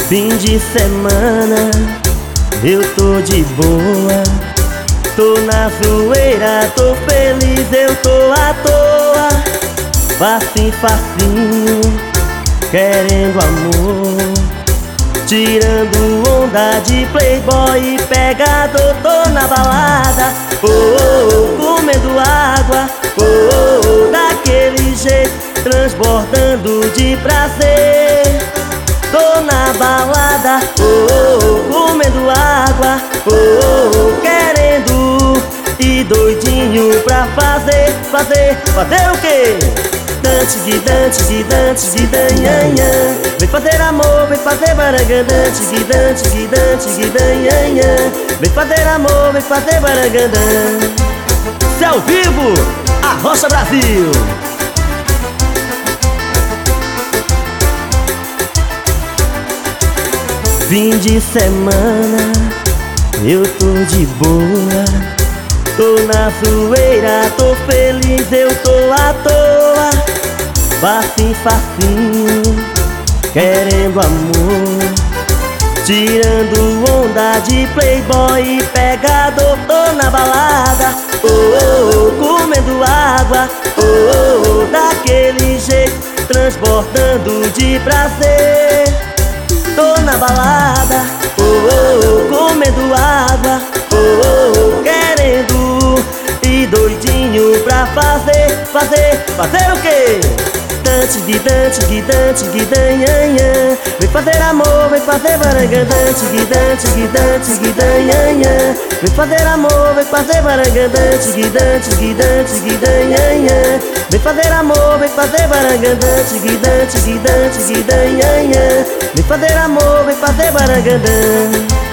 Fim de semana, eu tô de boa. Tô na zoeira, tô feliz, eu tô à toa. Facinho, facinho, querendo amor, tirando onda de playboy e pegador. Tô na balada, oh, oh, oh, comendo água, oh, oh, oh, daquele jeito, transbordando de prazer. Tô na balada, oh, oh, oh, comendo água, oh, oh, oh, querendo e doidinho pra fazer o quê? Dante de dante de dante de danhanhã. Vem fazer amor, vem fazer barangã. Dante de dante de dante de danhanhã. Vem fazer amor, vem fazer barangã. Se ao vivo, a Rocha Brasil. Fim de semana, eu tô de boa. Tô na zoeira, tô feliz, eu tô à toa. Facinho, facinho, querendo amor, tirando onda de playboy e pegador. Tô na balada, oh, oh, oh, comendo água, oh, oh, oh, daquele jeito, transbordando de prazer. Tô na balada, oh, oh, oh, comendo água, oh, oh, oh, querendo e doidinho pra fazer o quê? Dante de dante de dante de danhanhã. Vem fazer amor, vem fazer barangã. Dante de dante de dante de danhanhã. Vem fazer amor, vem fazer barangã. Dante de dante de dante de danhanhã. Vem fazer amor, vem fazer barangã. Dante de dante de dante de danhanhã. Vem fazer amor, vem fazer barangã.